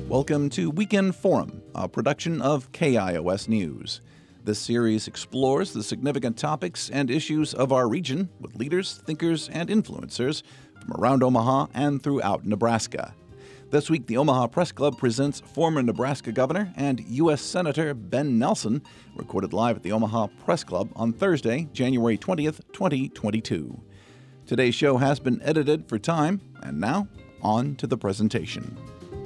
Welcome to Weekend Forum, a production of KIOS News. This series explores the significant topics and issues of our region with leaders, thinkers, and influencers from around Omaha and throughout Nebraska. This week, the Omaha Press Club presents former Nebraska Governor and U.S. Senator Ben Nelson, recorded live at the Omaha Press Club on Thursday, January 20th, 2022. Today's show has been edited for time, and now, on to the presentation.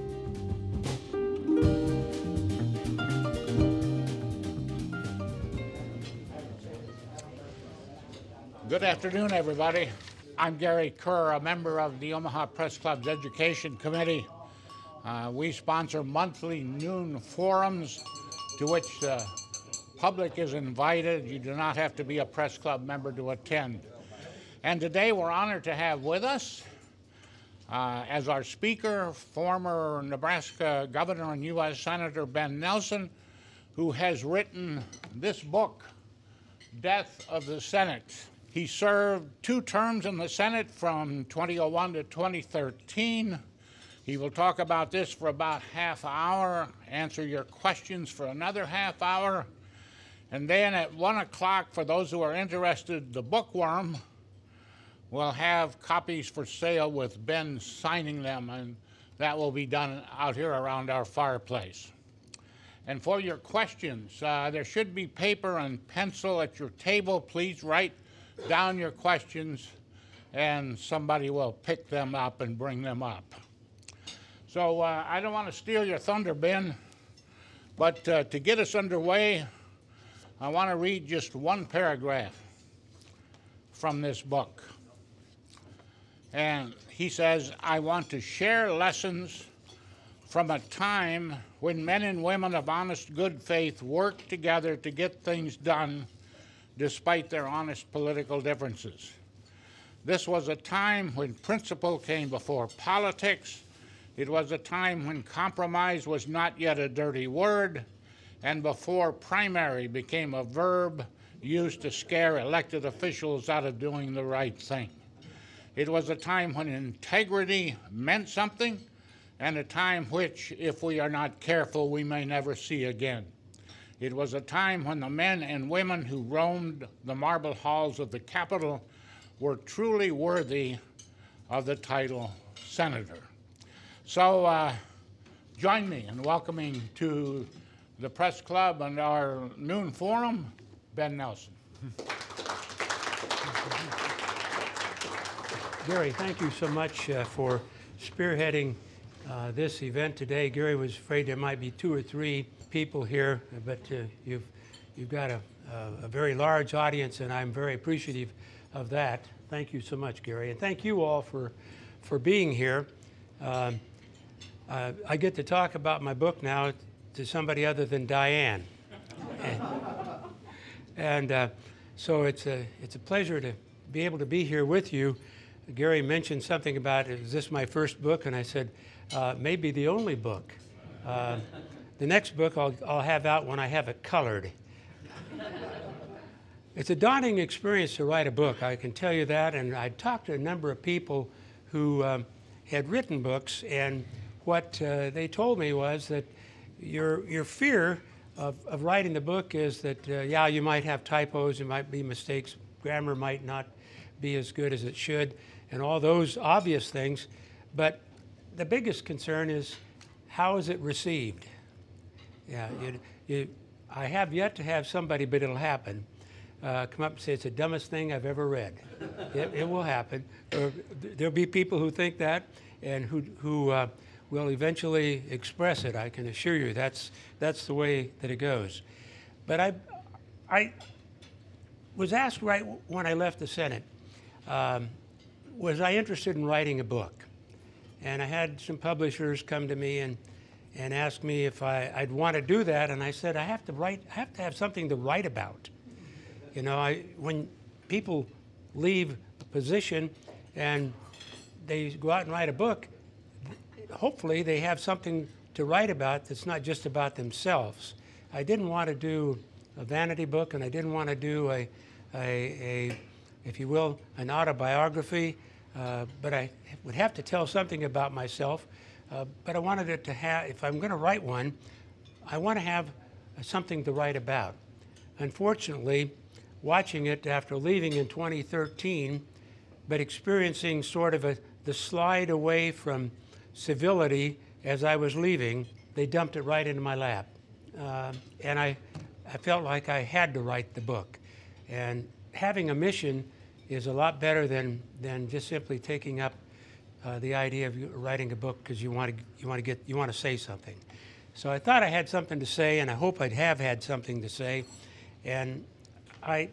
Good afternoon, everybody. I'm Gary Kerr, a member of the Omaha Press Club's Education Committee. We sponsor monthly noon forums to which the public is invited. You do not have to be a Press Club member to attend. And today we're honored to have with us, as our speaker, former Nebraska Governor and U.S. Senator Ben Nelson, who has written this book, Death of the Senate. He served 2 terms in the Senate from 2001 to 2013. He will talk about this for about half hour, answer your questions for another half hour, and then at 1 o'clock, for those who are interested, the bookworm will have copies for sale with Ben signing them, and that will be done out here around our fireplace. And for your questions, there should be paper and pencil at your table. Please write down your questions, and somebody will pick them up and bring them up. So I don't want to steal your thunder, Ben, but to get us underway, I want to read just one paragraph from this book. And he says, I want to share lessons from a time when men and women of honest good faith worked together to get things done despite their honest political differences. This was a time when principle came before politics. It was a time when compromise was not yet a dirty word, and before primary became a verb used to scare elected officials out of doing the right thing. It was a time when integrity meant something, and a time which, if we are not careful, we may never see again. It was a time when the men and women who roamed the marble halls of the Capitol were truly worthy of the title Senator. So join me in welcoming to the Press Club and our noon forum, Ben Nelson. Gary, thank you so much for spearheading this event today. Gary was afraid there might be 2 or 3 people here, but you've got a very large audience, and I'm very appreciative of that. Thank you so much, Gary, and thank you all for being here. I get to talk about my book now to somebody other than Diane, and so it's a pleasure to be able to be here with you. Gary mentioned something about, is this my first book? And I said, maybe the only book. The next book I'll have out when I have it colored. It's a daunting experience to write a book, I can tell you that, and I talked to a number of people who had written books, and what they told me was that your fear of writing the book is that, you might have typos, there might be mistakes, grammar might not be as good as it should, and all those obvious things, but the biggest concern is, how is it received? I have yet to have somebody, but it'll happen, come up and say it's the dumbest thing I've ever read. It will happen. There'll be people who think that and who will eventually express it. I can assure you that's the way that it goes. But I was asked right when I left the Senate, was I interested in writing a book? And I had some publishers come to me and ask me if I'd want to do that, and I said I have to have something to write about. You know, when people leave a position and they go out and write a book, hopefully they have something to write about that's not just about themselves. I didn't want to do a vanity book, and I didn't want to do a if you will, an autobiography, but I would have to tell something about myself. but I wanted it to have, if I'm going to write one, I want to have something to write about. Unfortunately, watching it after leaving in 2013, but experiencing sort of the slide away from civility as I was leaving, they dumped it right into my lap. And I felt like I had to write the book. And having a mission is a lot better than just simply taking up the idea of writing a book because you want to say something. So I thought I had something to say, and I hope I'd have had something to say. And I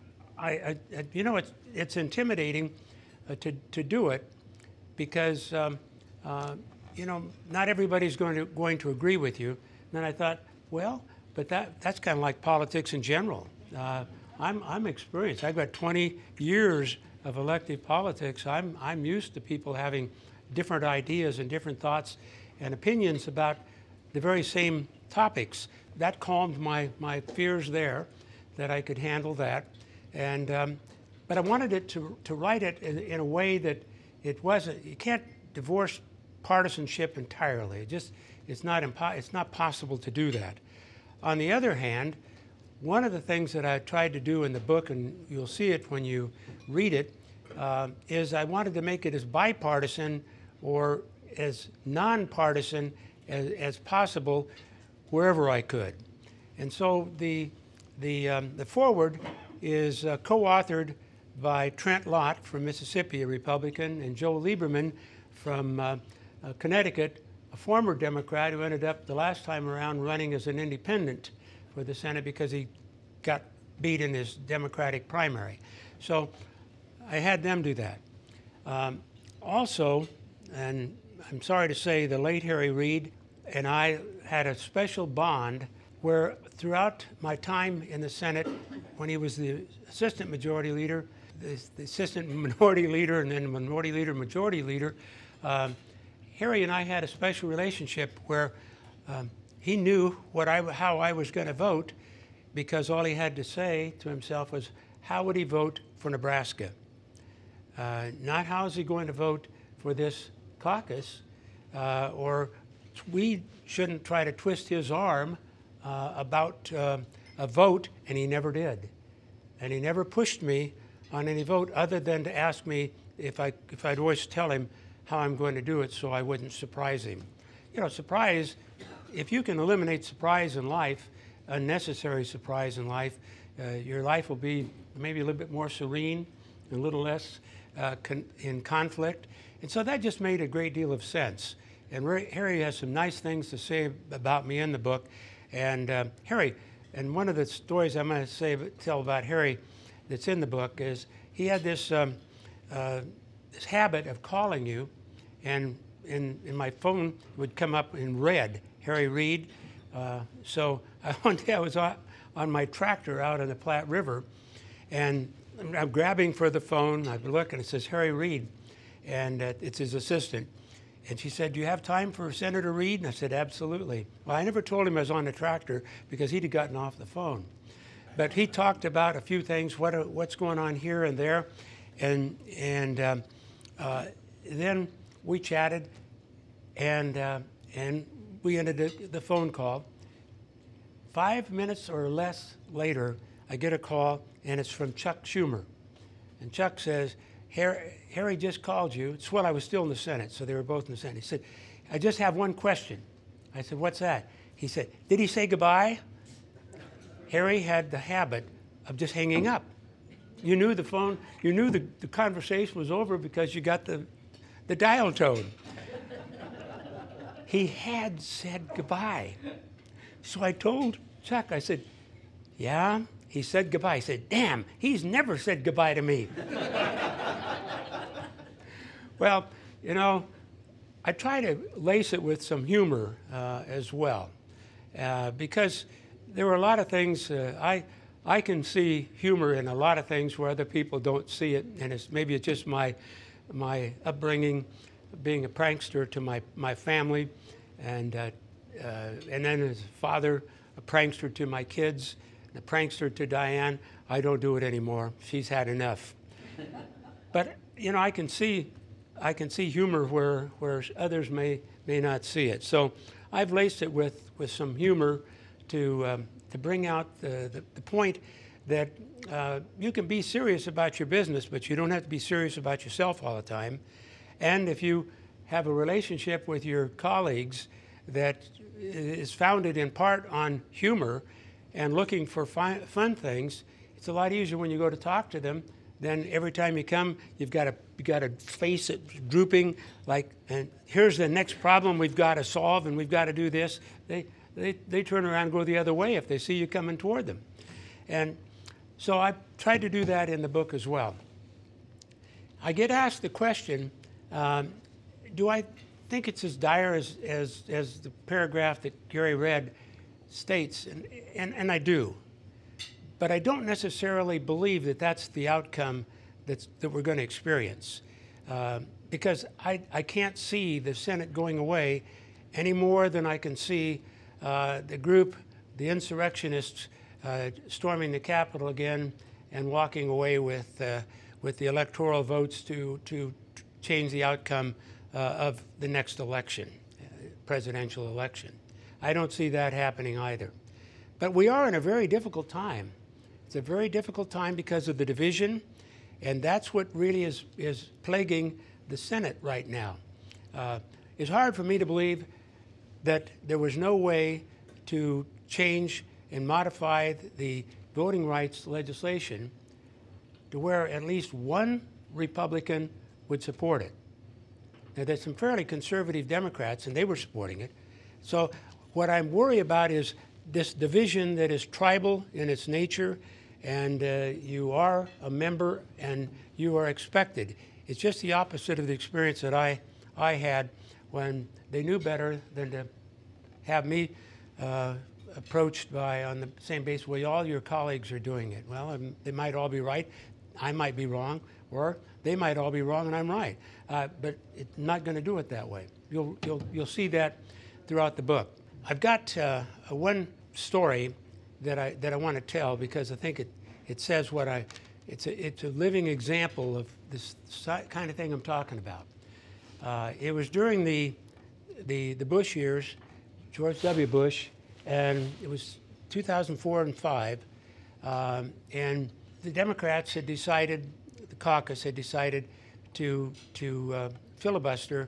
you know, it's intimidating to do it because you know, not everybody's going to agree with you. And then I thought, well, but that's kind of like politics in general. I'm experienced. I've got 20 years of elective politics. I'm used to people having different ideas and different thoughts and opinions about the very same topics. That calmed my fears there, that I could handle that. And but I wanted it to write it in a way that it wasn't. You can't divorce partisanship entirely. It's not possible to do that. On the other hand, one of the things that I tried to do in the book, and you'll see it when you read it, is I wanted to make it as bipartisan or as nonpartisan as possible wherever I could. And so the foreword is co-authored by Trent Lott from Mississippi, a Republican, and Joe Lieberman from Connecticut, a former Democrat who ended up the last time around running as an independent for the Senate because he got beat in his Democratic primary. So I had them do that. Also, and I'm sorry to say, the late Harry Reid and I had a special bond where throughout my time in the Senate, when he was the assistant majority leader, the assistant minority leader, and then minority leader, majority leader, Harry and I had a special relationship where he knew how I was going to vote, because all he had to say to himself was, how would he vote for Nebraska? Not how is he going to vote for this caucus, or we shouldn't try to twist his arm about a vote, and he never did. And he never pushed me on any vote other than to ask me if I'd always tell him how I'm going to do it so I wouldn't surprise him. You know, surprise, if you can eliminate surprise in life, unnecessary surprise in life, your life will be maybe a little bit more serene, a little less in conflict. And so that just made a great deal of sense. And Harry has some nice things to say about me in the book. And Harry, and one of the stories I'm going to tell about Harry that's in the book is he had this habit of calling you, and in my phone would come up in red, Harry Reid. So one day I was on my tractor out on the Platte River, and I'm grabbing for the phone. I look, and it says Harry Reid, and it's his assistant. And she said, do you have time for Senator Reid? And I said, absolutely. Well, I never told him I was on the tractor because he'd gotten off the phone. But he talked about a few things, what's going on here and there. And then we chatted, and we ended the phone call. 5 minutes or less later, I get a call, and it's from Chuck Schumer. And Chuck says, Harry just called you. It's when I was still in the Senate, so they were both in the Senate. He said, I just have one question. I said, what's that? He said, did he say goodbye? Harry had the habit of just hanging up. You knew the conversation was over because you got the dial tone. He had said goodbye. So I told Chuck, I said, yeah, he said goodbye. He said, damn, he's never said goodbye to me. Well, you know, I try to lace it with some humor as well, because there were a lot of things, I can see humor in a lot of things where other people don't see it, and maybe it's just my upbringing, being a prankster to my family, and then as a father, a prankster to my kids, a prankster to Diane. I don't do it anymore. She's had enough. But you know, I can see humor where others may see it. So I've laced it with some humor to bring out the point that you can be serious about your business, but you don't have to be serious about yourself all the time. And if you have a relationship with your colleagues that is founded in part on humor and looking for fun things, it's a lot easier when you go to talk to them than every time you come, you've got a face it drooping, like, and here's the next problem we've got to solve, and we've got to do this. They turn around and go the other way if they see you coming toward them. And so I tried to do that in the book as well. I get asked the question, do I think it's as dire as the paragraph that Gary read states? And I do. But I don't necessarily believe that that's the outcome that we're going to experience. Because I can't see the Senate going away any more than I can see the group, the insurrectionists, storming the Capitol again and walking away with the electoral votes to change the outcome of the next election, presidential election. I don't see that happening either. But we are in a very difficult time. It's a very difficult time because of the division, and that's what really is plaguing the Senate right now. It's hard for me to believe that there was no way to change and modify the voting rights legislation to where at least one Republican would support it. Now, there's some fairly conservative Democrats, and they were supporting it. So what I'm worried about is this division that is tribal in its nature, and you are a member and you are expected. It's just the opposite of the experience that I had when they knew better than to have me approached on the same basis, well, all your colleagues are doing it. Well, they might all be right, I might be wrong, or they might all be wrong and I'm right. But it's not going to do it that way. You'll see that throughout the book. I've got one story that I want to tell because I think it says what it's a living example of this kind of thing I'm talking about. It was during the Bush years, George W. Bush, and it was 2004 and 5, and the Democrats had decided, the caucus had decided to filibuster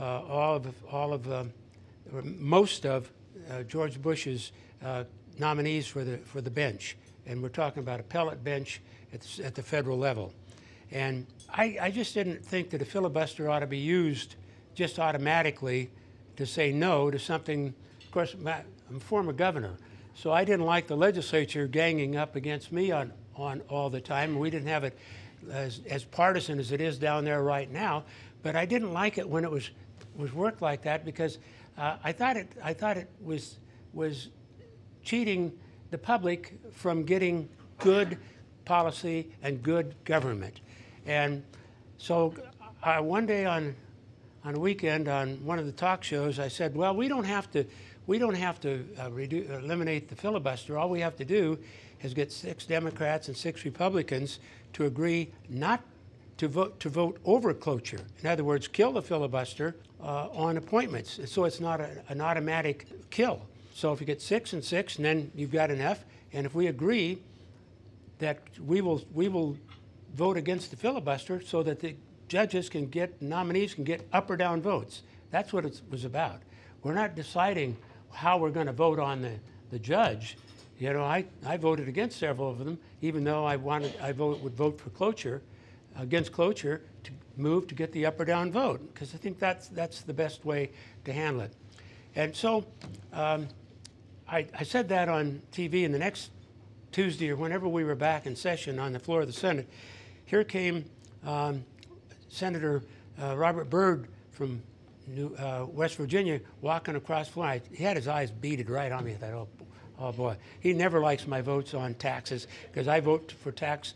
most of George Bush's nominees for the bench, and we're talking about appellate bench at the federal level. And I just didn't think that a filibuster ought to be used just automatically to say no to something. Of course, I'm a former governor, so I didn't like the legislature ganging up against me on all the time. We didn't have it as partisan as it is down there right now, but I didn't like it when it was worked like that because I thought it was cheating the public from getting good policy and good government. And so one day on a weekend on one of the talk shows, I said, well, we don't have to eliminate the filibuster. All we have to do is get 6 Democrats and 6 Republicans to agree not to vote over cloture. In other words, kill the filibuster on appointments. So it's not an automatic kill. So if you get 6 and 6, and then you've got an F, and if we agree that we will vote against the filibuster so that the nominees can get up or down votes. That's what it was about. We're not deciding how we're going to vote on the judge. You know, I voted against several of them, even though I would vote for cloture, against cloture, to move to get the up or down vote, because I think that's the best way to handle it. And so I said that on TV, and the next Tuesday or whenever we were back in session on the floor of the Senate, here came Senator Robert Byrd from West Virginia walking across the floor. He had his eyes beaded right on me. I thought, oh boy, he never likes my votes on taxes because I vote for tax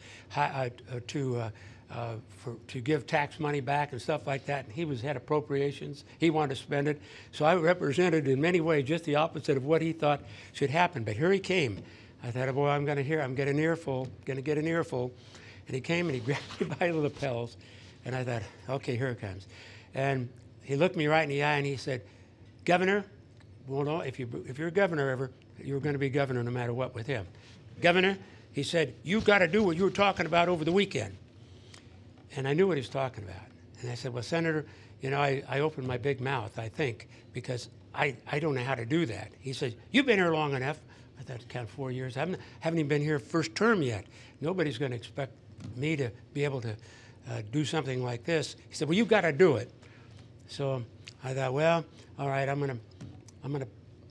to give tax money back and stuff like that. And he had appropriations. He wanted to spend it. So I represented in many ways just the opposite of what he thought should happen. But here he came. I thought, oh boy, I'm going to get an earful. And he came and he grabbed me by the lapels. And I thought, okay, here it comes. And he looked me right in the eye and he said, Governor, well, no, if you're governor ever, you're going to be governor no matter what with him. Governor, he said, you've got to do what you were talking about over the weekend. And I knew what he was talking about. And I said, well, Senator, you know, I opened my big mouth, I think, because I don't know how to do that. He said, you've been here long enough. I thought it counted 4 years. I haven't even been here first term yet. Nobody's going to expect me to be able to do something like this. He said, well, you've got to do it. So I thought, well, all right, I'm gonna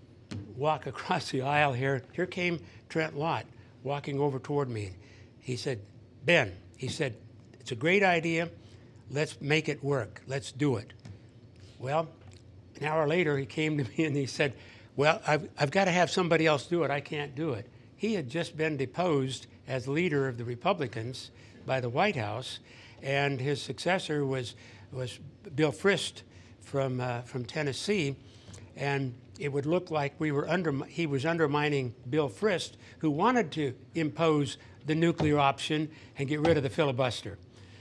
walk across the aisle here. Here came Trent Lott walking over toward me. He said, Ben, he said, it's a great idea. Let's make it work. Let's do it. Well, an hour later, he came to me and he said, well, I've got to have somebody else do it. I can't do it. He had just been deposed as leader of the Republicans by the White House, and his successor was Bill Frist from Tennessee, and it would look like he was undermining Bill Frist, who wanted to impose the nuclear option and get rid of the filibuster.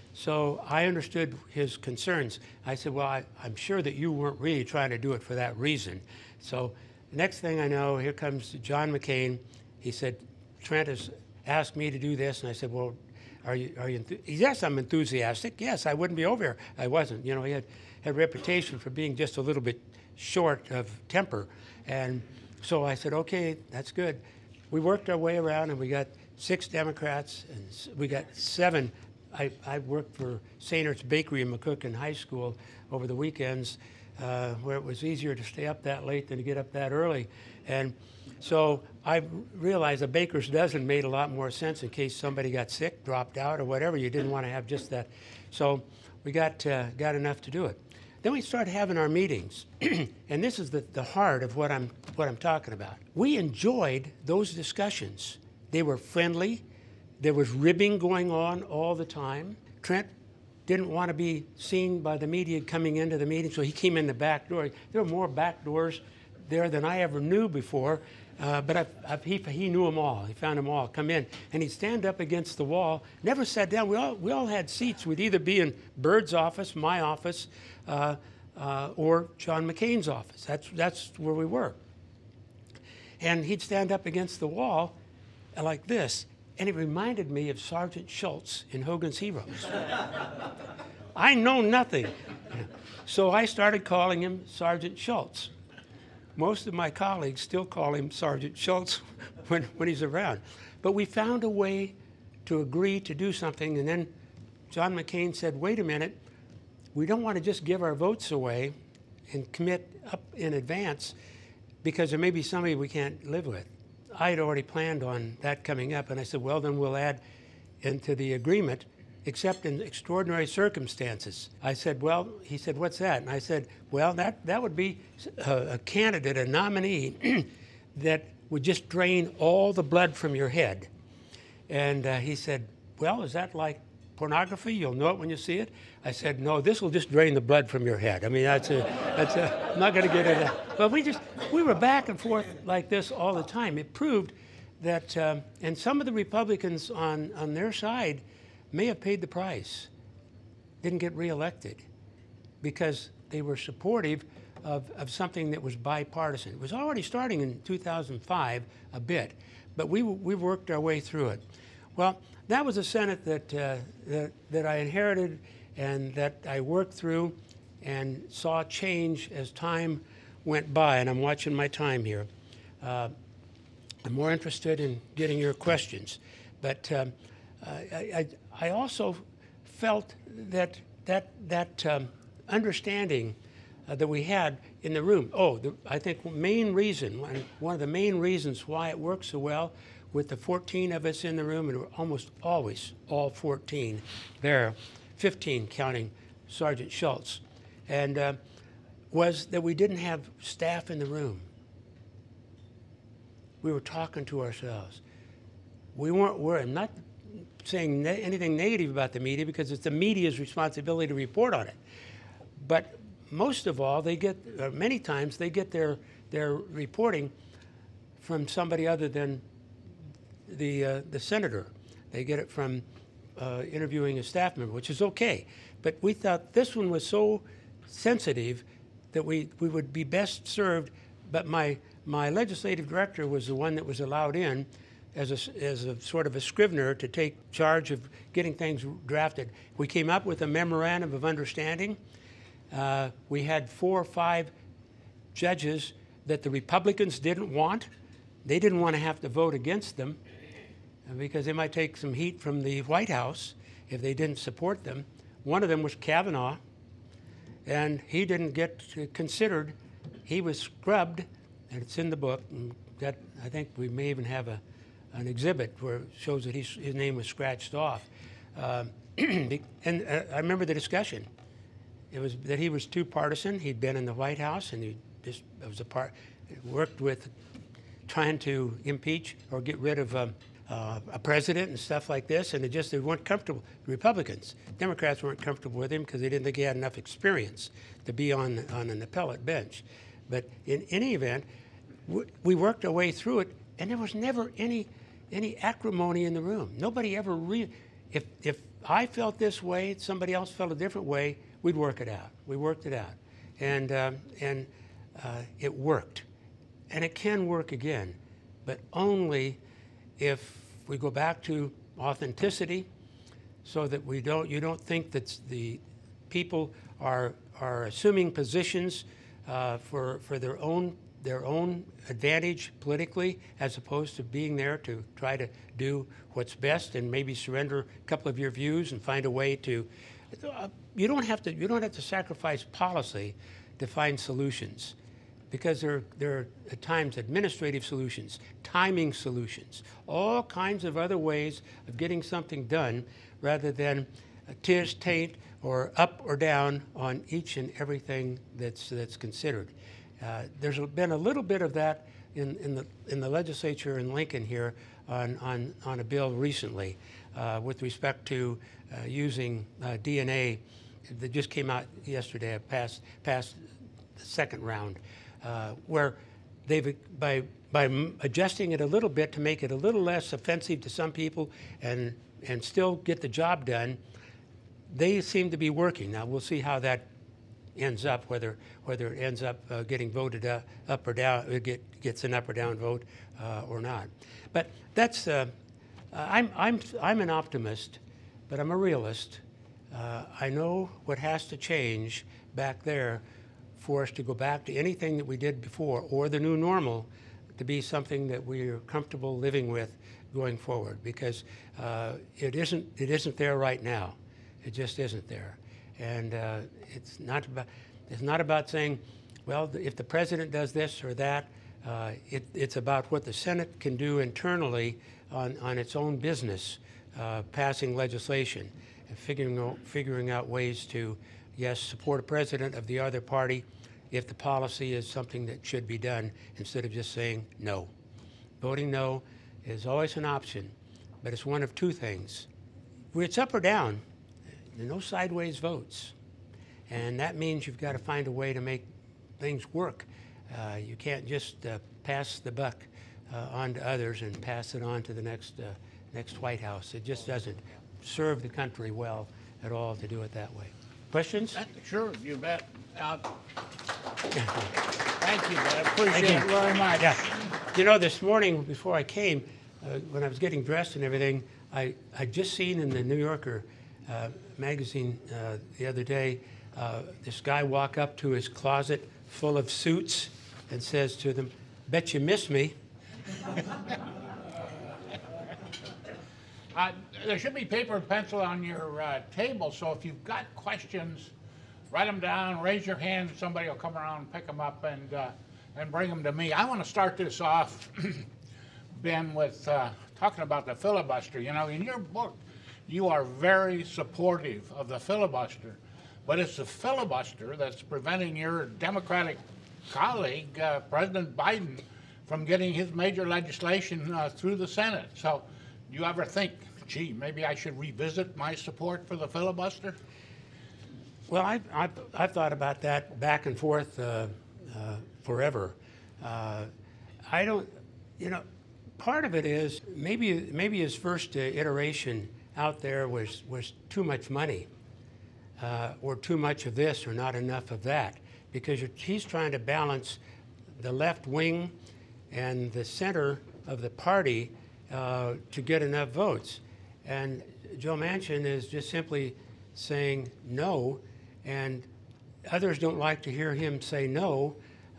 So I understood his concerns. I said, well, I'm sure that you weren't really trying to do it for that reason. So next thing I know, here comes John McCain. He said, Trent has asked me to do this. And I said, well, are you yes, I'm enthusiastic. Yes, I wouldn't be over here. I wasn't. You know, he had a reputation for being just a little bit short of temper. And so I said, okay, that's good. We worked our way around, and we got 6 Democrats, and we got 7. I worked for St. Ert's Bakery in McCook High School over the weekends, where it was easier to stay up that late than to get up that early. And so I realized a baker's dozen made a lot more sense in case somebody got sick, dropped out, or whatever. You didn't want to have just that. So we got enough to do it. Then we started having our meetings, and this is the heart of what I'm talking about. We enjoyed those discussions. They were friendly. There was ribbing going on all the time. Trent didn't want to be seen by the media coming into the meeting, so he came in the back door. There were more back doors there than I ever knew before, but he knew them all. He found them all. Come in, and he'd stand up against the wall. Never sat down. We all had seats. We'd either be in Byrd's office, my office, or John McCain's office. That's where we were. And he'd stand up against the wall like this. And it reminded me of Sergeant Schultz in Hogan's Heroes. I know nothing. So I started calling him Sergeant Schultz. Most of my colleagues still call him Sergeant Schultz when he's around. But we found a way to agree to do something, and then John McCain said, wait a minute, we don't want to just give our votes away and commit up in advance because there may be somebody we can't live with. I had already planned on that coming up, and I said, well, then we'll add into the agreement, except in extraordinary circumstances. I said, well, he said, what's that? And I said, well, that would be a candidate, a nominee that would just drain all the blood from your head. And he said, well, is that like pornography? You'll know it when you see it? I said, no, this will just drain the blood from your head. I mean, I'm not going to get into that. But we were back and forth like this all the time. It proved that, and some of the Republicans on their side may have paid the price, didn't get reelected, because they were supportive of something that was bipartisan. It was already starting in 2005 a bit, but we worked our way through it. Well, that was a Senate that I inherited and that I worked through and saw change as time went by. And I'm watching my time here. I'm more interested in getting your questions. But I also felt that understanding that we had in the room. I think one of the main reasons why it works so well with the 14 of us in the room, and we're almost always all 14 there, 15 counting Sergeant Schultz, and was that we didn't have staff in the room. We were talking to ourselves. I'm not saying anything negative about the media because it's the media's responsibility to report on it. But most of all, many times they get their reporting from somebody other than the senator. They get it from interviewing a staff member, which is okay. But we thought this one was so sensitive that we would be best served, but my legislative director was the one that was allowed in as a sort of a scrivener to take charge of getting things drafted. We came up with a memorandum of understanding. We had 4 or 5 judges that the Republicans didn't want. They didn't want to have to vote against them because they might take some heat from the White House if they didn't support them. One of them was Kavanaugh, and he didn't get considered. He was scrubbed, and it's in the book. And that, I think we may even have an exhibit where it shows that his name was scratched off. And I remember the discussion. It was that he was too partisan. He'd been in the White House, and he just worked with trying to impeach or get rid of a president and stuff like this, and they weren't comfortable. The Republicans, Democrats weren't comfortable with him because they didn't think he had enough experience to be on an appellate bench. But in any event, we worked our way through it, and there was never any acrimony in the room. Nobody ever if I felt this way, somebody else felt a different way, we'd work it out. We worked it out, and it worked, and it can work again, but only if we go back to authenticity, so that you don't think that the people are assuming positions for their own advantage politically, as opposed to being there to try to do what's best and maybe surrender a couple of your views and find a way to. You don't have to sacrifice policy to find solutions, because there are at times administrative solutions, timing solutions, all kinds of other ways of getting something done, rather than tis, taint, or up or down on each and everything that's considered. There's been a little bit of that in the legislature in Lincoln here on a bill recently with respect to using DNA that just came out yesterday, passed the second round, where they've by adjusting it a little bit to make it a little less offensive to some people and still get the job done, they seem to be working. Now we'll see how that ends up, whether it ends up getting voted up or down, gets an up or down vote or not. But that's I'm an optimist, but I'm a realist. I know what has to change back there for us to go back to anything that we did before, or the new normal, to be something that we're comfortable living with going forward, because it isn't there right now. It just isn't there. And it's not about saying, well, if the president does this or that. It's about what the Senate can do internally on its own business, passing legislation and figuring out ways to, yes, support a president of the other party if the policy is something that should be done, instead of just saying no. Voting no is always an option, but it's one of two things. Where it's up or down, there are no sideways votes. And that means you've got to find a way to make things work. You can't just pass the buck on to others and pass it on to the next White House. It just doesn't serve the country well at all to do it that way. Questions? Sure, you bet. Thank you, I appreciate it very much. Yeah. You know, this morning before I came, when I was getting dressed and everything, I'd just seen in the New Yorker magazine the other day, this guy walk up to his closet full of suits and says to them, "Bet you miss me." There should be paper and pencil on your table, so if you've got questions, write them down, raise your hand, somebody will come around and pick them up and bring them to me. I want to start this off, Ben, with talking about the filibuster. You know, in your book, you are very supportive of the filibuster, but it's the filibuster that's preventing your Democratic colleague, President Biden, from getting his major legislation through the Senate. So you ever think, gee, maybe I should revisit my support for the filibuster? Well, I've thought about that back and forth forever. I don't, you know, part of it is maybe his first iteration out there was too much money, or too much of this or not enough of that. because he's trying to balance the left wing and the center of the party to get enough votes. And Joe Manchin is just simply saying no, and others don't like to hear him say no,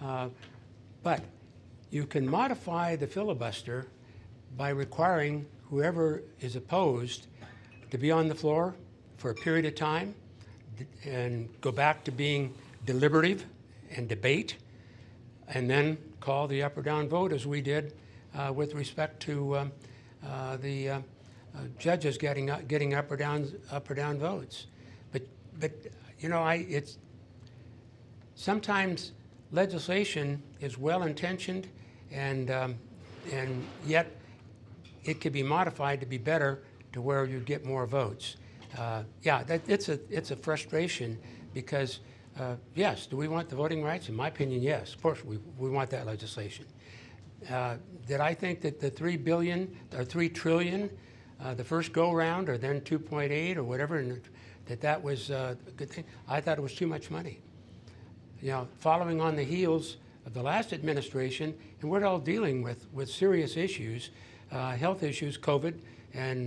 but you can modify the filibuster by requiring whoever is opposed to be on the floor for a period of time and go back to being deliberative and debate, and then call the up or down vote as we did with respect to the judges getting up or down votes. But you know, it's sometimes legislation is well intentioned, and yet it could be modified to be better to where you get more votes. It's a frustration because yes, do we want the voting rights? In my opinion, yes. Of course, we want that legislation. Did I think that the $3 billion or $3 trillion, the first go round, or then 2.8 or whatever, and that was a good thing? I thought it was too much money. You know, following on the heels of the last administration, and we're all dealing with serious issues, health issues, COVID, and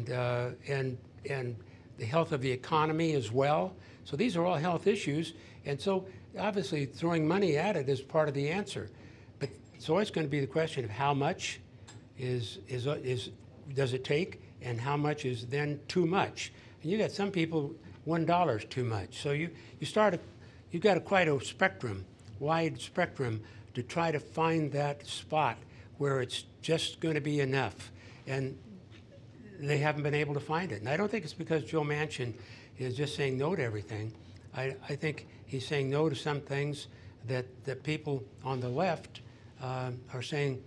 the health of the economy as well. So these are all health issues, and so obviously throwing money at it is part of the answer. But it's always going to be the question of how much does it take, and how much is then too much. And you got some people, $1 is too much. So you've got quite a spectrum, wide spectrum, to try to find that spot where it's just going to be enough. And they haven't been able to find it. And I don't think it's because Joe Manchin is just saying no to everything. I think he's saying no to some things that people on the left are saying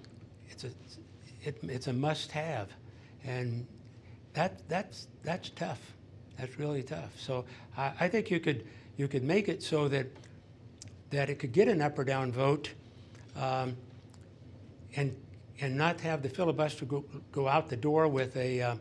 it's a must-have, and that's tough. That's really tough. So I think you could make it so that it could get an up or down vote, and not have the filibuster go out the door with a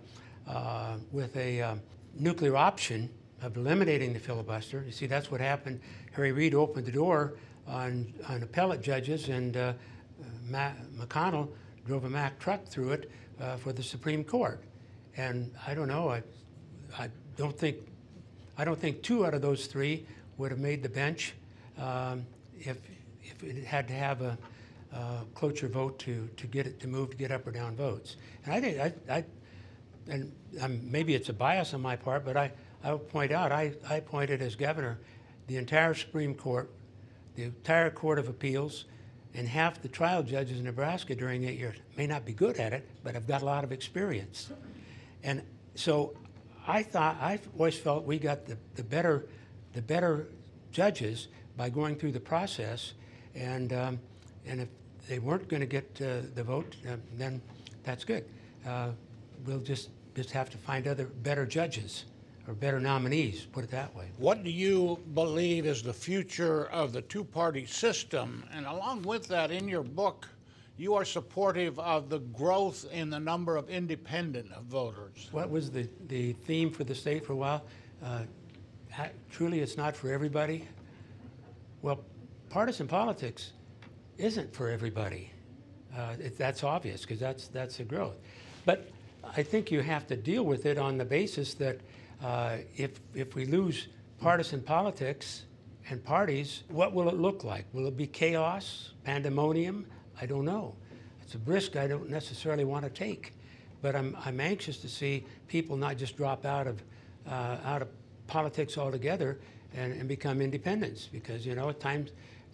nuclear option of eliminating the filibuster. You see, that's what happened. Harry Reid opened the door on appellate judges, and McConnell drove a Mack truck through it for the Supreme Court. And I don't know. I don't think 2 out of those 3 would have made the bench if it had to have a cloture vote to get up or down votes. And I think maybe it's a bias on my part, but I will point out I appointed as governor the entire Supreme Court, the entire Court of Appeals, and half the trial judges in Nebraska during 8 years. May not be good at it, but I've got a lot of experience. And so I've always felt we got the better judges by going through the process, and if they weren't going to get the vote, then that's good. We'll just have to find other better judges or better nominees, put it that way. What do you believe is the future of the two-party system? And along with that, in your book, you are supportive of the growth in the number of independent voters. What was the theme for the state for a while? Truly, it's not for everybody. Well, partisan politics isn't for everybody. That's obvious, because that's the growth. But I think you have to deal with it on the basis that if we lose partisan politics and parties, what will it look like? Will it be chaos, pandemonium? I don't know. It's a risk I don't necessarily want to take, but I'm anxious to see people not just drop out of politics altogether and become independents, because at times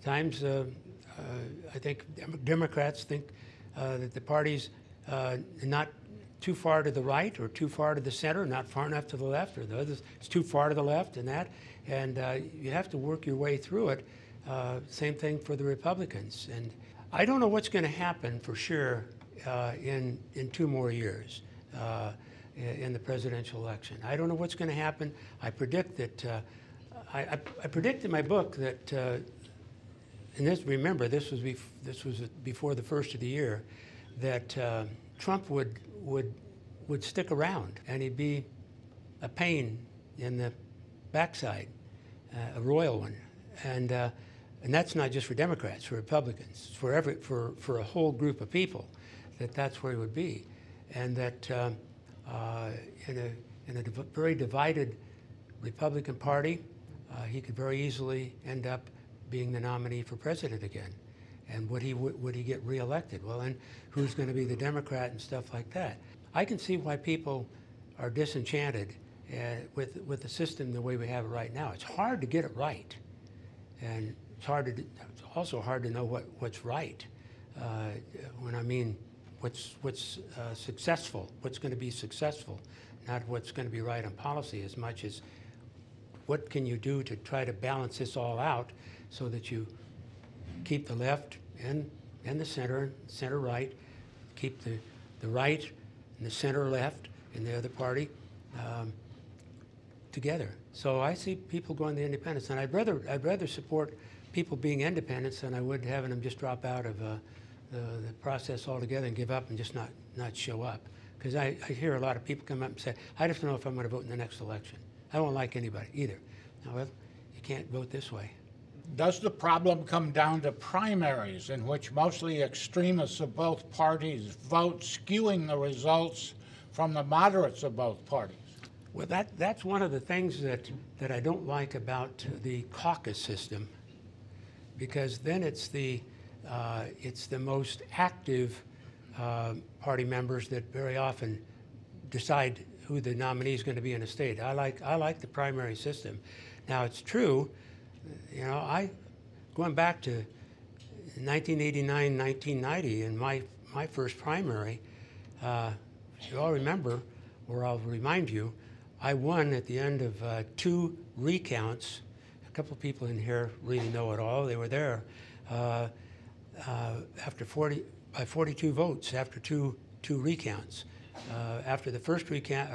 I think Democrats think that the party's not too far to the right or too far to the center, not far enough to the left, or the others it's too far to the left, and you have to work your way through it. Same thing for the Republicans. And I don't know what's going to happen for sure in 2 more years in the presidential election. I don't know what's going to happen. I predict that I predict in my book that, and remember this was before the first of the year, that Trump would stick around, and he'd be a pain in the backside, a royal one, and and that's not just for Democrats, for Republicans, for a whole group of people, that's where he would be, and that in a very divided Republican Party, he could very easily end up being the nominee for president again. And would he get reelected? Well, then who's going to be the Democrat and stuff like that? I can see why people are disenchanted with the system the way we have it right now. It's hard to get it right, and it's also hard to know what's right. When I mean what's successful, what's going to be successful, not what's going to be right on policy as much as what can you do to try to balance this all out so that you keep the left and the center right, keep the right and the center left and the other party together. So I see people going to independence, and I'd rather support people being independents than I would having them just drop out of the process altogether and give up and just not show up. Because I hear a lot of people come up and say, I just don't know if I'm going to vote in the next election. I don't like anybody either. Now, well, you can't vote this way. Does the problem come down to primaries in which mostly extremists of both parties vote, skewing the results from the moderates of both parties? Well, that's one of the things that I don't like about the caucus system, because then it's the most active party members that very often decide who the nominee is going to be in a state. I like the primary system. Now, it's true, going back to 1989, 1990, in my first primary, you all remember, or I'll remind you, I won at the end of 2 recounts. A couple of people in here really know it all. They were there by 42 votes after two recounts. After the first recount,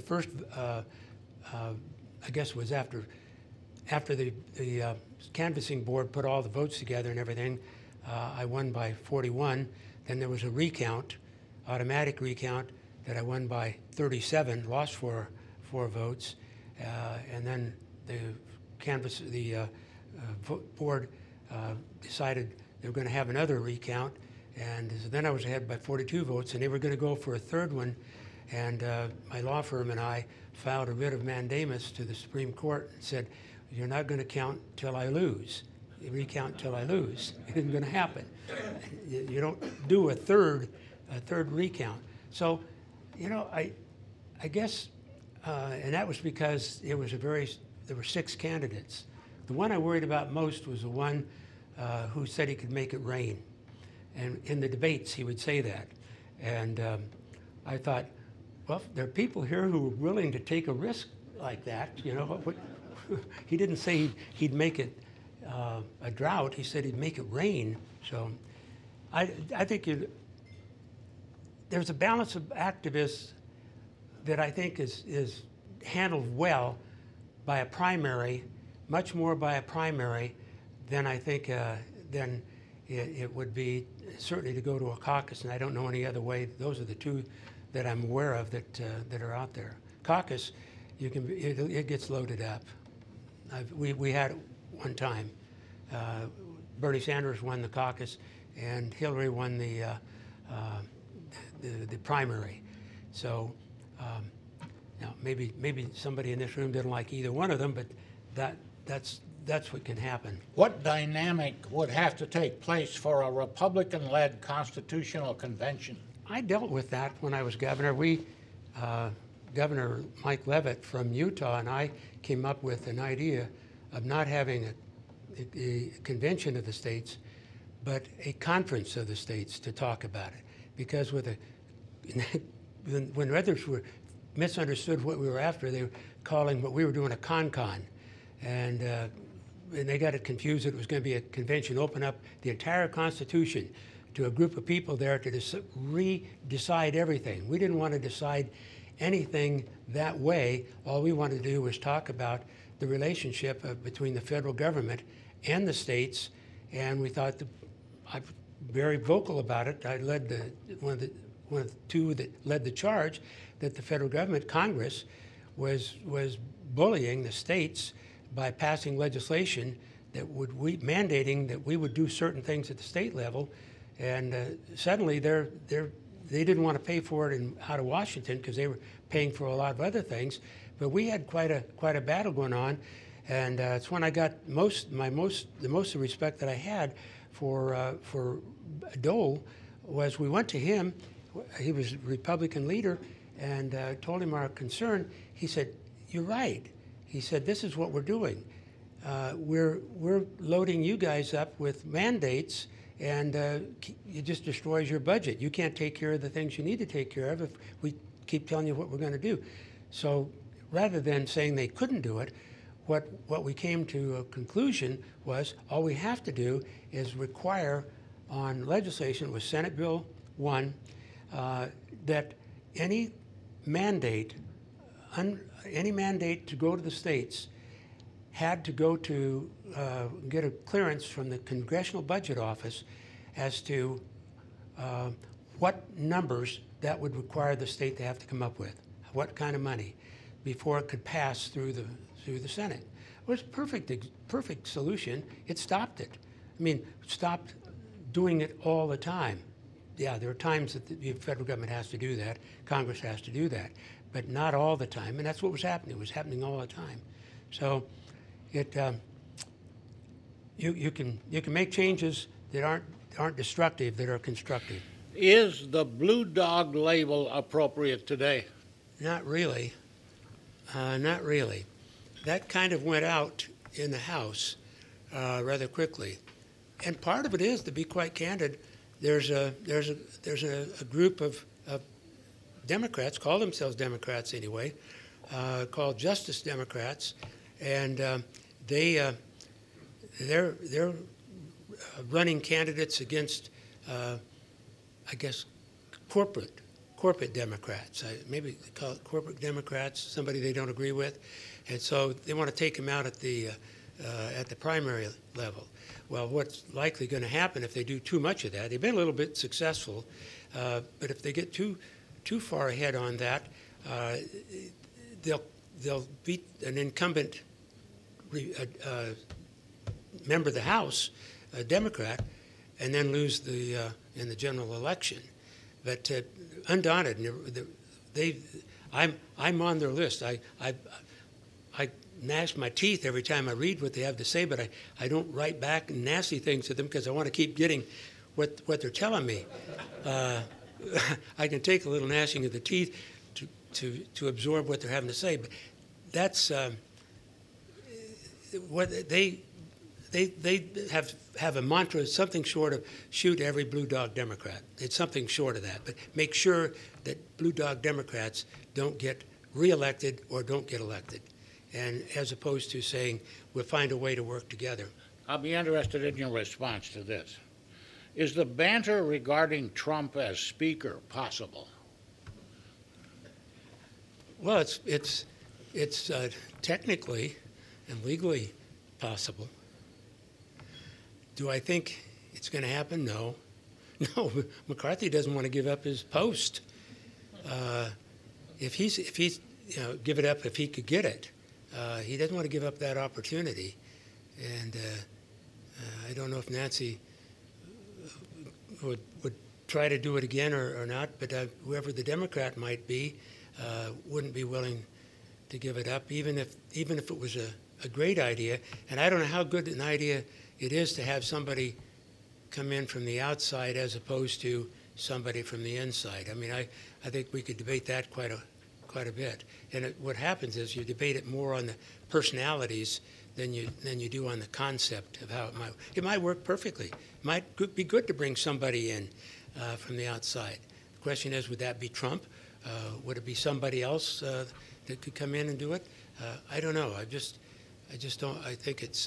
I guess it was after the canvassing board put all the votes together and everything, I won by 41. Then there was a recount, automatic recount, that I won by 37, lost 4 votes, and then the board decided they were going to have another recount, and so then I was ahead by 42 votes, and they were going to go for a third one, and my law firm and I filed a writ of mandamus to the Supreme Court and said, you're not going to count till I lose. You recount till I lose. It isn't going to happen. You don't do a third recount. So, I guess, and that was because there were 6 candidates. The one I worried about most was the one who said he could make it rain. And in the debates, he would say that. And I thought, well, there are people here who are willing to take a risk like that. He didn't say he'd make it a drought. He said he'd make it rain. So I think there's a balance of activists that I think is handled well by a primary, much more by a primary than I think than it would be certainly to go to a caucus, and I don't know any other way. Those are the 2 that I'm aware of that are out there. Caucus, it gets loaded up. We had it one time. Bernie Sanders won the caucus, and Hillary won the primary. So now maybe somebody in this room didn't like either one of them, but that's what can happen. What dynamic would have to take place for a Republican-led constitutional convention? I dealt with that when I was governor. Governor Mike Leavitt from Utah and I came up with an idea of not having a convention of the states, but a conference of the states to talk about it. Because when others were misunderstood what we were after, they were calling what we were doing a con-con. And they got it confused that it was going to be a convention, open up the entire Constitution to a group of people there to re-decide everything. We didn't want to decide anything that way. All we wanted to do was talk about the relationship between the federal government and the states, and we thought I'm very vocal about it. I led one of the 2 that led the charge that the federal government, Congress, was bullying the states by passing legislation mandating that we would do certain things at the state level, and suddenly they didn't want to pay for it out of Washington because they were paying for a lot of other things. But we had quite a battle going on, and it's when I got the most respect that I had for Dole was we went to him. He was Republican leader, and told him our concern. He said, "You're right." He said, "This is what we're doing. We're loading you guys up with mandates, and it just destroys your budget. You can't take care of the things you need to take care of if we keep telling you what we're going to do." So rather than saying they couldn't do it, what we came to a conclusion was all we have to do is require on legislation, was Senate Bill 1, that any mandate to go to the states had to go to get a clearance from the Congressional Budget Office as to what numbers that would require the state to have to come up with, what kind of money, before it could pass through the Senate. It was perfect solution. It stopped it. I mean, stopped doing it all the time. Yeah, there are times that the federal government has to do that, Congress has to do that, but not all the time. And that's what was happening. It was happening all the time. So it you can make changes that aren't destructive, that are constructive. Is the Blue Dog label appropriate today? Not really. Not really. That kind of went out in the House rather quickly, and part of it is, to be quite candid, there's a group of Democrats, call themselves Democrats anyway, called Justice Democrats, and they're running candidates against, I guess, corporate Democrats. Maybe they call it corporate Democrats, somebody they don't agree with, and so they want to take them out at the primary level. Well, what's likely going to happen if they do too much of that? They've been a little bit successful, but if they get too far ahead on that, they'll beat an incumbent member of the House, a Democrat, and then lose in the general election. But undaunted, I'm on their list. I gnash my teeth every time I read what they have to say, but I don't write back nasty things to them because I want to keep getting what they're telling me. I can take a little gnashing of the teeth to absorb what they're having to say, but that's what they have a mantra, something short of shoot every Blue Dog Democrat. It's something short of that, but make sure that Blue Dog Democrats don't get reelected or don't get elected, and as opposed to saying we'll find a way to work together. I'll be interested in your response to this. Is the banter regarding Trump as Speaker possible? Well, it's technically and legally possible. Do I think it's going to happen? No. No, McCarthy doesn't want to give up his post. If he's give it up if he could get it. He doesn't want to give up that opportunity. And I don't know if Nancy would try to do it again or not, but whoever the Democrat might be wouldn't be willing to give it up, even if it was a great idea. And I don't know how good an idea it is to have somebody come in from the outside as opposed to somebody from the inside. I mean, I think we could debate that quite a bit. And what happens is you debate it more on the personalities than you do on the concept of how it might work perfectly. It might be good to bring somebody in from the outside. The question is, would that be Trump? Would it be somebody else that could come in and do it? I don't know. I just don't. I think it's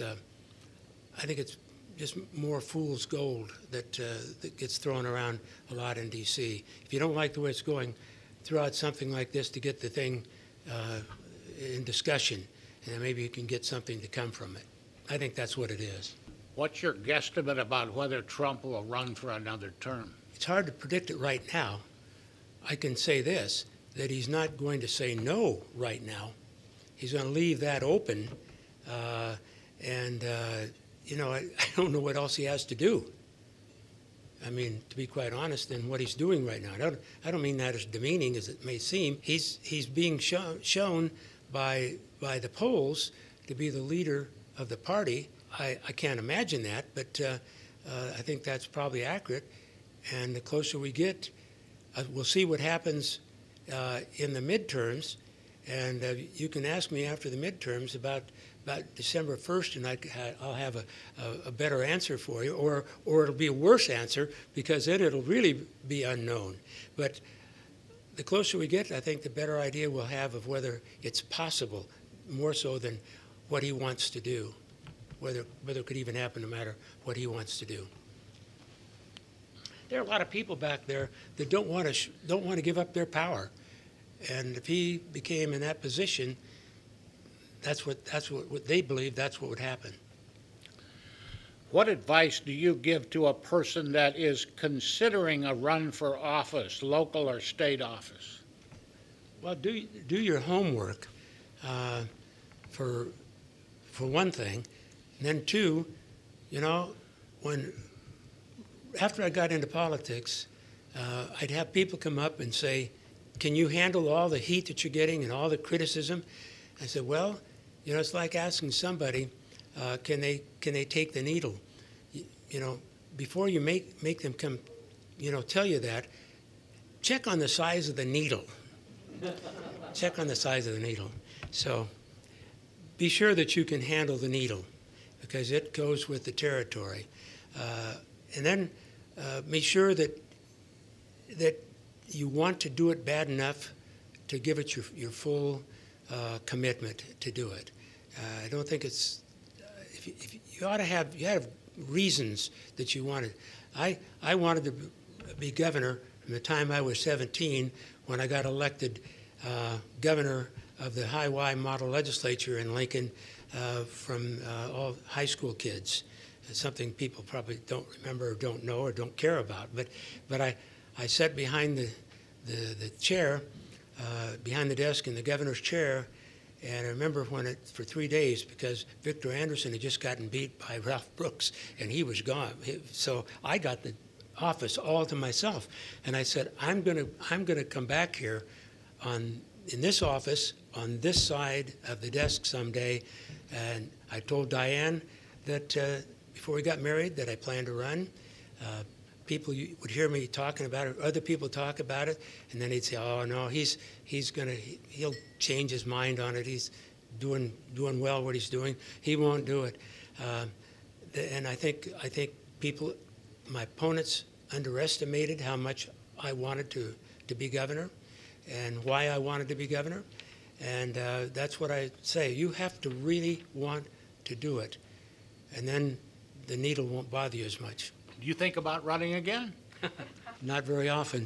just more fool's gold that gets thrown around a lot in D.C. If you don't like the way it's going, throw out something like this to get the thing in discussion, and then maybe you can get something to come from it. I think that's what it is. What's your guesstimate about whether Trump will run for another term? It's hard to predict it right now. I can say this, that he's not going to say no right now. He's going to leave that open, and I don't know what else he has to do. I mean, to be quite honest, in what he's doing right now. I don't mean that as demeaning as it may seem. He's being shown by the polls to be the leader of the party. I can't imagine that, but I think that's probably accurate. And the closer we get, we'll see what happens in the midterms. And you can ask me after the midterms about December 1st, and I'll have a better answer for you, or it'll be a worse answer, because then it'll really be unknown. But the closer we get, I think the better idea we'll have of whether it's possible, more so than what he wants to do, whether it could even happen no matter what he wants to do. There are a lot of people back there that don't want to give up their power, and if he became in that position, that's what they believe. That's what would happen. What advice do you give to a person that is considering a run for office, local or state office? Well, do your homework, for one thing, and then two, after I got into politics, I'd have people come up and say, "Can you handle all the heat that you're getting and all the criticism?" I said, "Well, it's like asking somebody, can they take the needle? Before you make them come, tell you that, check on the size of the needle. Check on the size of the needle. So be sure that you can handle the needle, because it goes with the territory. And then be sure that you want to do it bad enough to give it your full commitment to do it. I don't think it's. If you ought to have reasons that you wanted. I wanted to be governor from the time I was 17 when I got elected governor of the High Y model legislature in Lincoln from all high school kids. It's something people probably don't remember or don't know or don't care about. But I sat behind the chair, behind the desk in the governor's chair, and I remember for 3 days, because Victor Anderson had just gotten beat by Ralph Brooks, and he was gone. So I got the office all to myself, and I said, I'm gonna come back here in this office on this side of the desk someday. And I told Diane that before we got married that I planned to run. People would hear me talking about it, other people talk about it, and then he'd say, "Oh no, he'll change his mind on it. He's doing well what he's doing. He won't do it." And I think people, my opponents, underestimated how much I wanted to be governor, and why I wanted to be governor. And that's what I say. You have to really want to do it, and then the needle won't bother you as much. Do you think about running again? Not very often.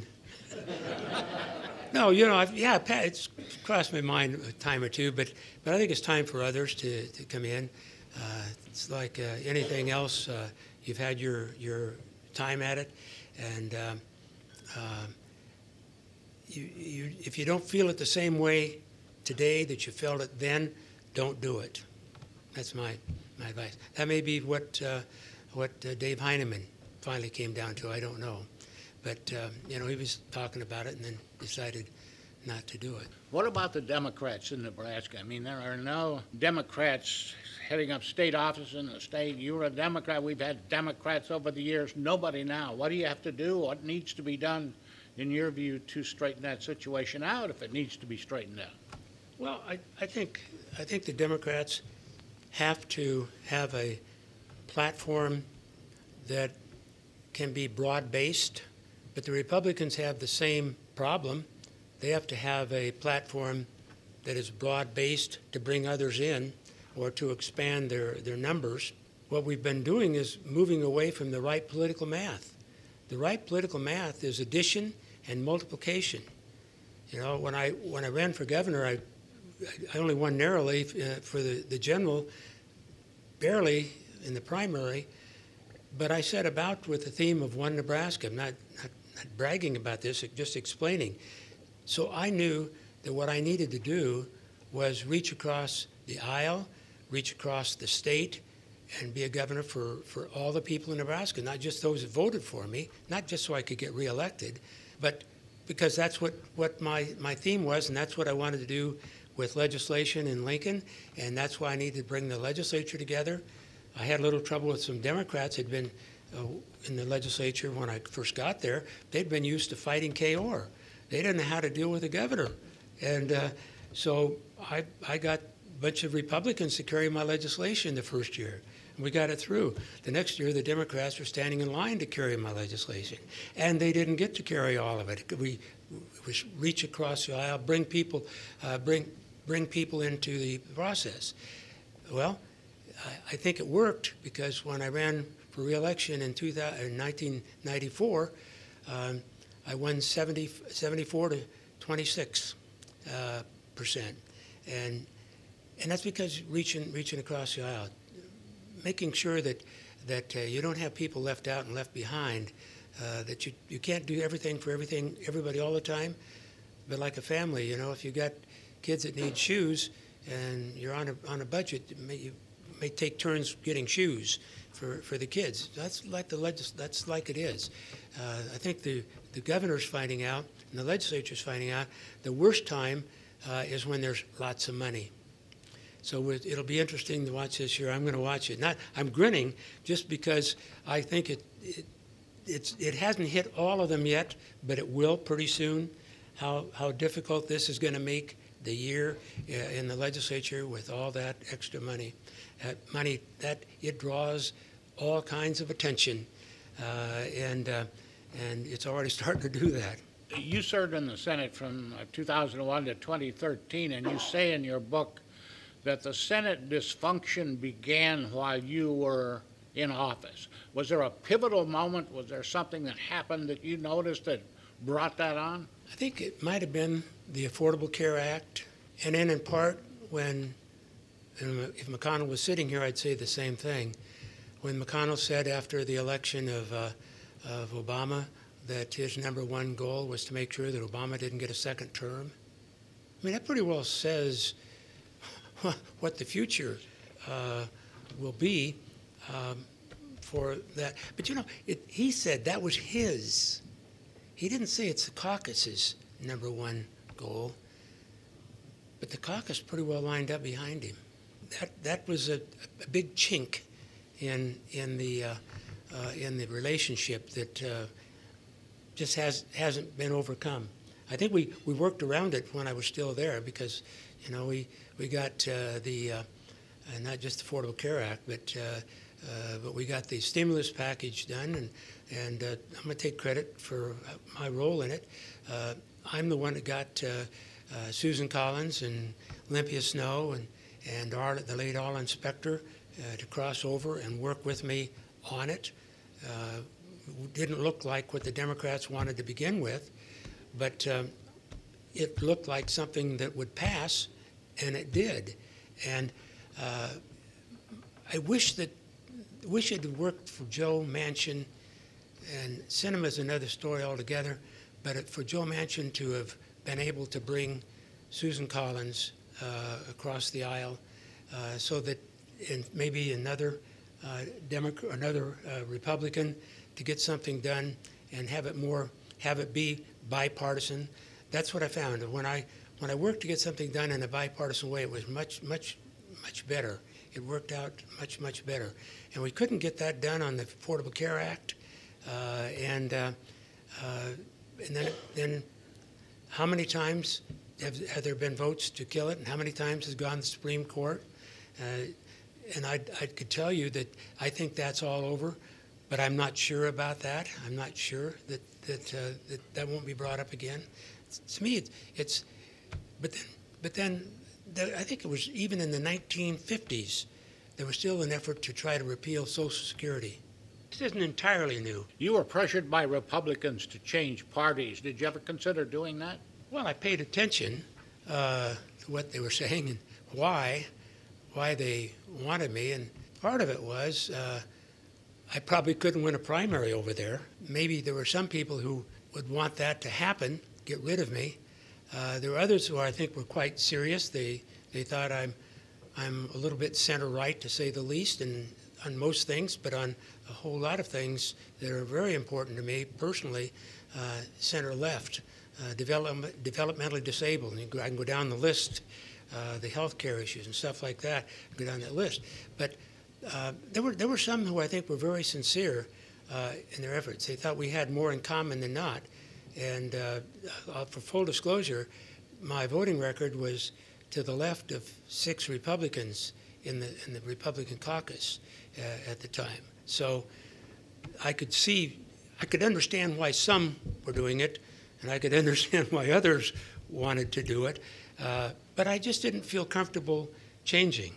No, it's crossed my mind a time or two, but I think it's time for others to come in. It's like anything else. You've had your time at it, and if you don't feel it the same way today that you felt it then, don't do it. That's my advice. That may be what Dave Heinemann finally came down to. I don't know. But, he was talking about it and then decided not to do it. What about the Democrats in Nebraska? I mean, there are no Democrats heading up state office in the state. You were a Democrat. We've had Democrats over the years. Nobody now. What do you have to do? What needs to be done, in your view, to straighten that situation out, if it needs to be straightened out? Well, I think the Democrats have to have a platform that can be broad-based, but the Republicans have the same problem. They have to have a platform that is broad-based to bring others in or to expand their numbers. What we've been doing is moving away from the right political math. The right political math is addition and multiplication. When I ran for governor, I only won narrowly for the general, barely in the primary. But I set about with the theme of One Nebraska. I'm not bragging about this, just explaining. So I knew that what I needed to do was reach across the aisle, reach across the state, and be a governor for all the people in Nebraska, not just those that voted for me, not just so I could get reelected, but because that's what my theme was, and that's what I wanted to do with legislation in Lincoln, and that's why I needed to bring the legislature together. I had a little trouble with some Democrats who'd been in the legislature when I first got there. They'd been used to fighting K.O.R. They didn't know how to deal with the governor. And so I got a bunch of Republicans to carry my legislation the first year. And we got it through. The next year, the Democrats were standing in line to carry my legislation. And they didn't get to carry all of it. We reach across the aisle, bring people into the process. Well, I think it worked because when I ran for re-election in 1994, I won 74 to 26%, and that's because reaching across the aisle, making sure that you don't have people left out and left behind, that you can't do everything for everybody all the time, but like a family, if you got kids that need shoes and you're on a budget, you may take turns getting shoes for the kids. That's like that's like it is. I think the governor's finding out and the legislature's finding out the worst time is when there's lots of money. So it'll be interesting to watch this year. I'm going to watch it. I'm grinning just because I think it hasn't hit all of them yet, but it will pretty soon. How difficult this is going to make the year in the legislature with all that extra money. Money that it draws all kinds of attention, and it's already starting to do that. You served in the Senate from 2001 to 2013, and you say in your book that the Senate dysfunction began while you were in office. Was there a pivotal moment? Was there something that happened that you noticed that brought that on? I think it might have been the Affordable Care Act, and then in part when, if McConnell was sitting here, I'd say the same thing. When McConnell said after the election of Obama that his number one goal was to make sure that Obama didn't get a second term, I mean, that pretty well says what the future will be for that. But he said that was his. He didn't say it's the caucus's number one goal, but the caucus pretty well lined up behind him. That was a big chink in the relationship that just hasn't been overcome. I think we worked around it when I was still there because we got the not just the Affordable Care Act, but we got the stimulus package done, and I'm going to take credit for my role in it. I'm the one that got Susan Collins and Olympia Snow and the late Arlen Specter to cross over and work with me on it. Didn't look like what the Democrats wanted to begin with, but it looked like something that would pass, and it did. And I wish it had worked for Joe Manchin, and Sinema's another story altogether, but for Joe Manchin to have been able to bring Susan Collins across the aisle so that maybe another Republican to get something done and have it be bipartisan. That's what I found. When I worked to get something done in a bipartisan way, it was much better. It worked out much better. And we couldn't get that done on the Affordable Care Act. And then how many times have there been votes to kill it, and how many times has it gone to the Supreme Court? And I could tell you that I think that's all over, but I'm not sure about that. I'm not sure that won't be brought up again. To me, it's but then I think it was even in the 1950s, there was still an effort to try to repeal Social Security. This isn't entirely new. You were pressured by Republicans to change parties. Did you ever consider doing that? Well, I paid attention to what they were saying and why they wanted me, and part of it was I probably couldn't win a primary over there. Maybe there were some people who would want that to happen, get rid of me. There were others who I think were quite serious. They thought I'm a little bit center-right, to say the least, and most things, but on a whole lot of things that are very important to me personally, center left, developmentally disabled. And I can go down the list, the healthcare issues and stuff like that, go down that list. But there were some who I think were very sincere in their efforts. They thought we had more in common than not. And for full disclosure, my voting record was to the left of 6 Republicans in the Republican caucus at the time. So I could understand why some were doing it, and I could understand why others wanted to do it, but I just didn't feel comfortable changing.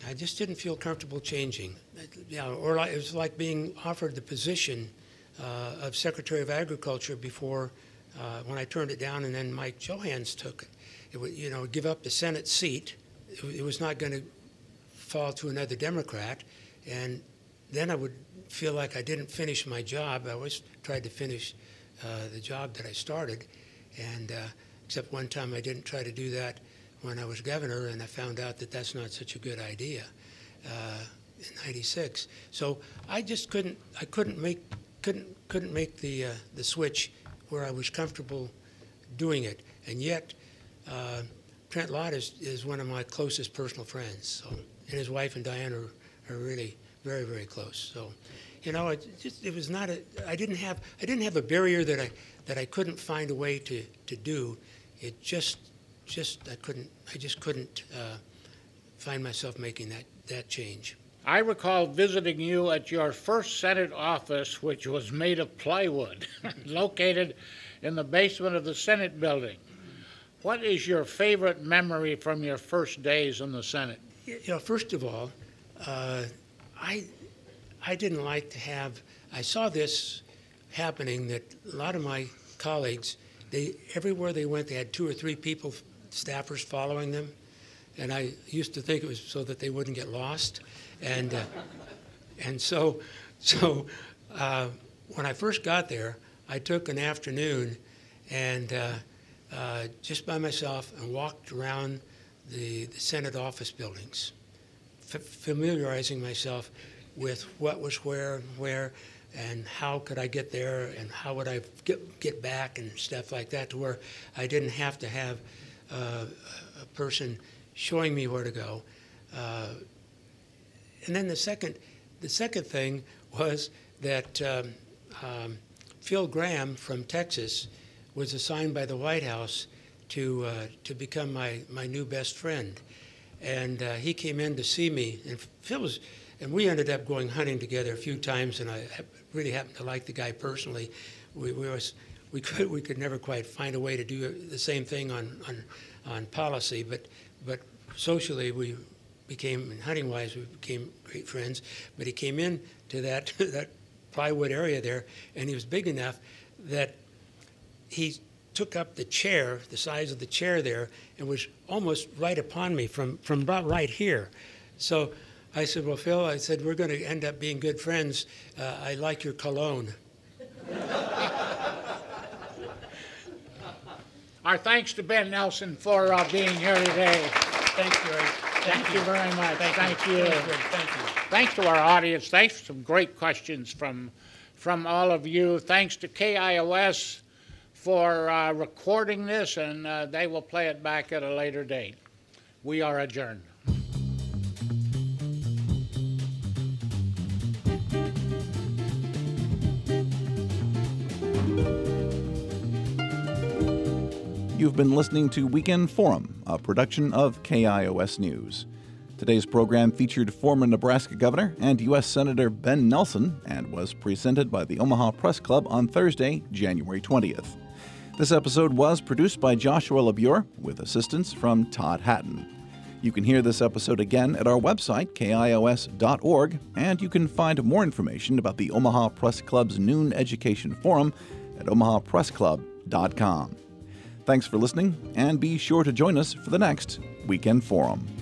Or it was like being offered the position of Secretary of Agriculture before, when I turned it down, and then Mike Johanns took it. It would, give up the Senate seat. It was not going to fall to another Democrat, and then I would feel like I didn't finish my job. I always tried to finish the job that I started, and except one time I didn't try to do that when I was governor, and I found out that that's not such a good idea in '96. So I just couldn't make the switch where I was comfortable doing it, and yet Trent Lott is one of my closest personal friends. So, and his wife and Diane are really very, very close. So, it was not I didn't have a barrier that I couldn't find a way to do. It I just couldn't find myself making that change. I recall visiting you at your first Senate office, which was made of plywood, located in the basement of the Senate building. What is your favorite memory from your first days in the Senate? First of all, I didn't like to have. I saw this happening, that a lot of my colleagues, everywhere they went, they had 2 or 3 people, staffers following them, and I used to think it was so that they wouldn't get lost, and so when I first got there, I took an afternoon and just by myself and walked around the Senate office buildings, familiarizing myself with what was where, and how could I get there, and how would I get back, and stuff like that, to where I didn't have to have a person showing me where to go. And then the second thing was that Phil Gramm from Texas was assigned by the White House to become my new best friend, and he came in to see me. And Phil was, and we ended up going hunting together a few times. And I really happened to like the guy personally. We could never quite find a way to do the same thing on policy, but socially we became, and hunting wise, we became great friends. But he came in to that plywood area there, and he was big enough that he took up the chair, the size of the chair there, and was almost right upon me from about right here. So I said, well, Phil, I said, we're going to end up being good friends. I like your cologne. Our thanks to Ben Nelson for being here today. Thank you. Thank you very much. Thank you. Thank you. Thanks to our audience. Thanks for some great questions from all of you. Thanks to KIOS for recording this, and they will play it back at a later date. We are adjourned. You've been listening to Weekend Forum, a production of KIOS News. Today's program featured former Nebraska Governor and U.S. Senator Ben Nelson and was presented by the Omaha Press Club on Thursday, January 20th. This episode was produced by Joshua LeBure with assistance from Todd Hatton. You can hear this episode again at our website, kios.org, and you can find more information about the Omaha Press Club's Noon Education Forum at omahapressclub.com. Thanks for listening, and be sure to join us for the next Weekend Forum.